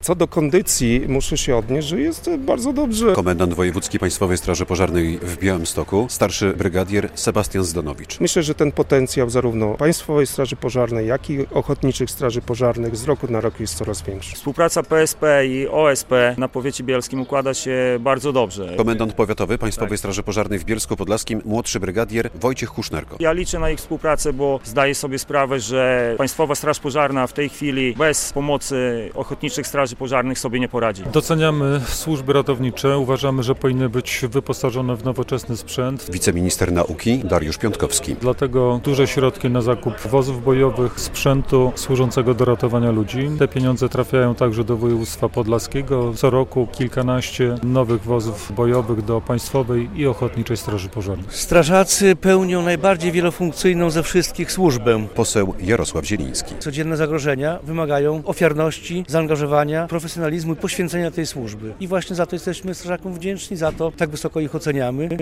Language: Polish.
Co do kondycji muszę się odnieść, że jest bardzo dobrze. Komendant Wojewódzki Państwowej Straży Pożarnej w Białymstoku, starszy brygadier Sebastian Zdanowicz. Myślę, że ten potencjał zarówno Państwowej Straży Pożarnej, jak i Ochotniczych Straży Pożarnych z roku na rok jest coraz większy. Współpraca PSP i OSP na powiecie bielskim układa się bardzo dobrze. Komendant powiatowy Państwowej Straży Pożarnej w Bielsku Podlaskim, młodszy brygadier Wojciech Husznarko. Ja liczę na ich współpracę, bo zdaję sobie sprawę, że Państwowa Straż Pożarna w tej chwili bez pomocy Ochotniczych Straży Pożarnych sobie nie poradzi. Doceniamy służby ratownicze, uważamy, że powinny być wyposażone w nowoczesny sprzęt. Wiceminister nauki Dariusz Piątkowski. Dlatego duże środki na zakup wozów bojowych, sprzętu służącego do ratowania ludzi. Te pieniądze trafiają także do województwa podlaskiego. Co roku kilkanaście nowych wozów bojowych do Państwowej i Ochotniczej Straży Pożarnej. Strażacy pełnią najbardziej wielofunkcyjną ze wszystkich służbę. Poseł Jarosław Zieliński. Codzienne zagrożenia wymagają ofiarności, zaangażowania, profesjonalizmu i poświęcenia tej służby. I właśnie za to jesteśmy strażakom wdzięczni, za to tak wysoko ich oceniamy.